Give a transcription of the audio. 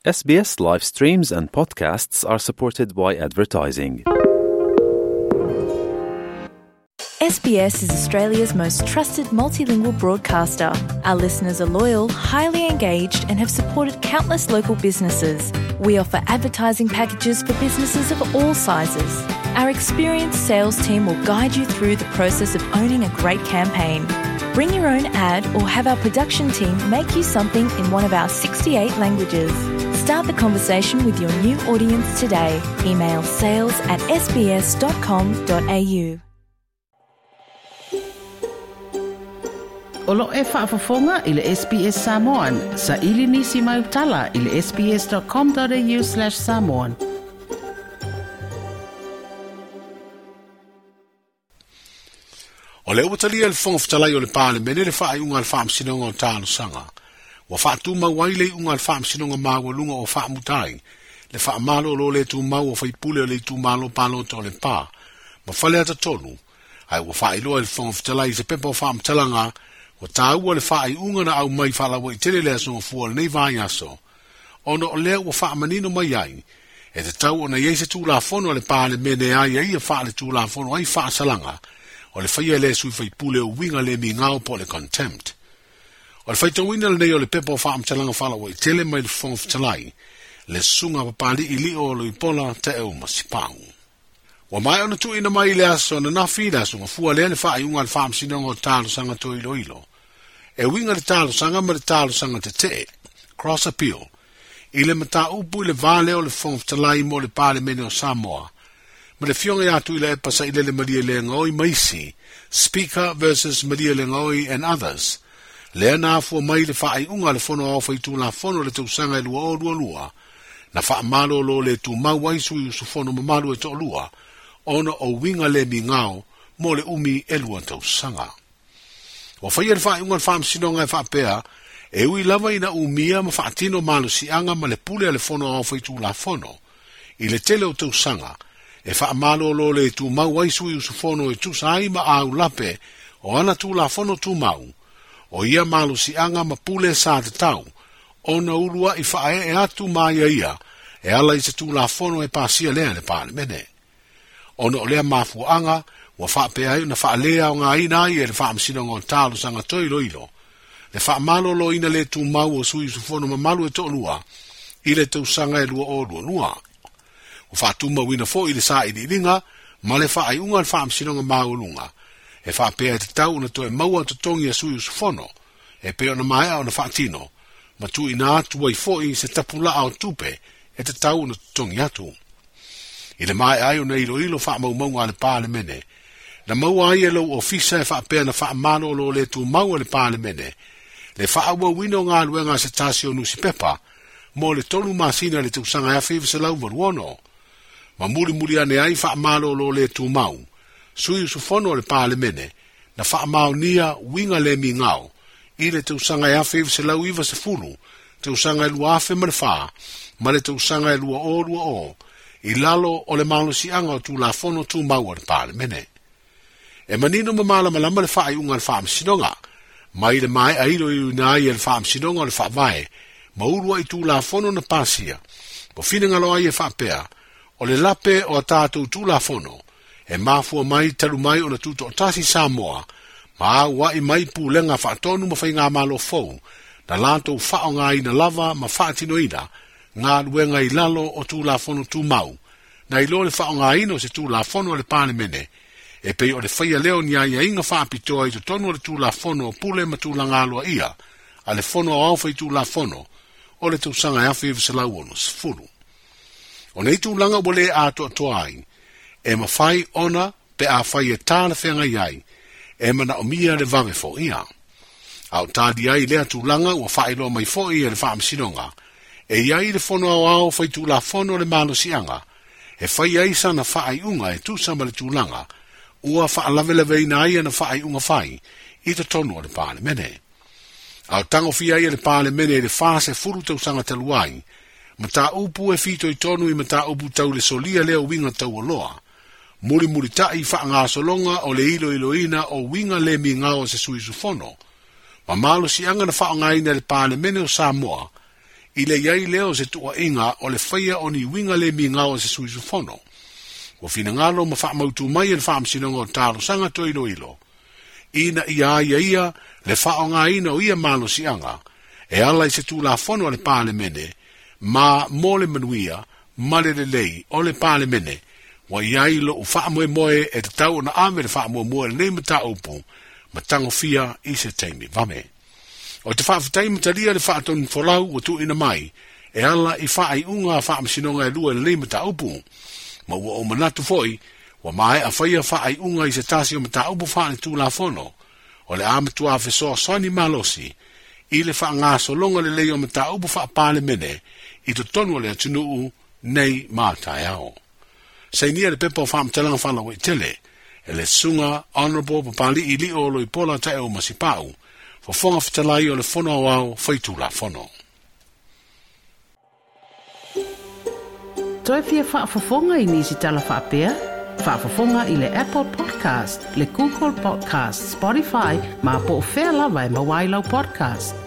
SBS live streams and podcasts are supported by advertising. SBS is Australia's most trusted multilingual broadcaster. Our listeners are loyal, highly engaged and have supported countless local businesses. We offer advertising packages for businesses of all sizes. Our experienced sales team will guide you through the process of owning a great campaign. Bring your own ad or have our production team make you something in one of our 68 languages. Start the conversation with your new audience today. Email sales@sbs.com.au. Olo e whaafafonga i le SBS Samoan. Sa ili nisi mai utala i le sbs.com.au/Samoan. O le utalia le whangaftalai o le pāle mene le whaai unga le whaamsinonga o tāno sanga. Wa whaatu mawai le unga le whaamsinonga mawalunga o whaamutai. Le whaamalo lo le tu mau o whaipule o le tu malo palo to le pā. Ma whale ata tonu. Ai wa whaailoa le whangaftalai se pepa o whaamtalanga. Wa tāua le whaai unga na au mai whalawa i tele le aso fua le nei vai aso. Ono o leo wa whaamanino mai ai. E te tau o na iei se tūla fono le pāle mene ai ai a whaale tūla fono ai whaasalanga. O le whaia le sui whaipule o winga le mi ngao po le contempt. O le whaitawina le nei o le pepa o whaamtalanga whalawa i tele mai le whangaftalai. Le sunga papali i li o lo i pola te eo masipau. Wa mai ona tu ina mai le aso na nafi le aso fua le whaai unga le whaamsinonga o tālo sanga to ilo ilo. E winga le tālo sanga ma le tālo sanga te te, cross appeal. I le mata upu i le vale o le whangaftalai mo le pāle mene o Samoa. Ma le fionga i atu i le epasa i le Maria le ngoi maisi, Speaker versus Maria le ngoi and others. Le na fua mai le whaai unga le whono au whaitu la whono le tausanga i lua o lua. Na wha malo lo le tu mawaisu i usu whono mamalu e to lua. Ona o winga le mi ngao mo le umi e lua tausanga. Wa whaia le whaai unga le whaamsinonga e whaapea, e ui lava ina umia ma whaatino malu si anga ma le pule le whono au whaitu la whono. I le tele o tausanga, e whaamalo lo le tu mawaisu i usu whono e tu sai ma au lape o ana tu la whono tu mau. O ia malu si anga ma pule sa te tau, ona ulua i whae e atu maia ia, e ala i se tu la whono e pasia lea le pāle mene. Ona o lea mafuanga, wa whaapea ai na whaalea o ngā ina i e le whaamsinonga o tālo sanga toilo ilo. Le whaamalo lo ina le tu mau o sui su whono ma malu e to lua, i le tausanga e lua o lua. O whaatuma wina fo i le sa i li ringa, ma le whaai unga le whaamsinonga maulunga. E whaapea e te tau na to e maua to tongi a sui su whono, e peo na maea o na whaatino, ma tu ina atu wai fo i se tapula au tupe, e te tau na to tongi atu. I le mai ai o na ilo ilo wha maunga le pāle mene. Na maua ai e lau ofisa e whaapea na wha amano lo le tu maua le pāle mene. Le wha awa wino ngā luenga se tasio nusi pepa, mo le tonu masina le tausanga ea whiwa se lau waruono. Ma muri ane ai wha amano lo le tu mau. Sui usu whono le pāle mene, na wha amao nia winga le mi ngao. I le tausanga ea whiwa se lau iwa se fulu, tausanga e lua afe ma le wha, ma le tausanga e lua o. I lalo o le malo si anga o tu la fono tu mau le pāle mene. E manino mamala malama le whaai unga le whaamsinonga, mai le mai airo i unai e le whaamsinonga le whaavae, maurua i tu la fono na pasia, po whinangalo ai e whaapea, o le lape o a tātou tu la fono, e mafua mai taru mai o na tuto o tasi Samoa, ma aua i mai pūlenga whaatonu ma whai ngā malo fau, na lantou whao ngā ina lava ma whaatino ina, ngā luenga i lalo o tu la fono tu mau, na i lo le whao ngā ino se tu la fono le pāle mene, e pei o le whaia leo ni ai inga whaapitoa i to tonu le tu la fono o pule ma tu la ngālua ia, a le fono o au whai tu la fono, o le tausanga e awhi se lau ono se furu. O nei tu langa wale a toa ai, e ma whai ona pe a whai e tāna whenga iai, e mana o mia le vange fo ia. Au tādi ai lea tu langa ua whai loa mai fo ia le whaamsinonga, e iai le fono au au whai tu la fono le malo sianga, e whai ai sana whai unga e tu sama le tu langa, ua wha laveleve ina ia na whai unga whai, i te tonu o le pāle mene. Au tango fia ia le pāle mene le whase furu tau sanga taluai, ma tā upu e fito i tonu i ma tā upu tau le solia leo winga tau o loa. Muri tai wha ngā solonga o le ilo ina o winga le mi ngao se sui sufono. Ma malo si anga na wha ngaina le pāle mene o Samoa, I le iai leo se tua inga o le whaia o ni winga le mi ngao se suisu fono. Wa fina ngalo ma wha mautu mai le wha msinonga o talo sanga to ilo. Ina ia le wha o ngā ina o ia malo sianga. E ala I se tu la fono le pāle mene, ma mo le manuia, ma le lei o le pāle mene, wa iai lo u wha moe e te tau na ame le wha moe le nei mata upu, ma tango fia I se teimi, vame. O te wha fitai mataria le wha ton folau o tu ina mai, e ala I wha ai unga wha msinonga e lua le nei mata upu, ma ua o manatu foi, wa mai a whaia wha ai unga I se tasi o mata upu wha ni tu la fono, o le amitua a fesoa soni malosi, I le wha ngā solonga le leo mata upu wha pāle mene, I to tonu le atunuu nei mātai ao. Sei nia le pepa o wha mtalanga whala wai tele, e le sunga honorable papali I li o loi pola tae o masipau, fo fonga fitalai o le fono au au whaitu la fono. Toi fia whaafafonga I nisi tala whaapea? Whaafafonga I le Apple Podcast, le Google Podcast, Spotify, ma po whea lawa e mawailau podcast.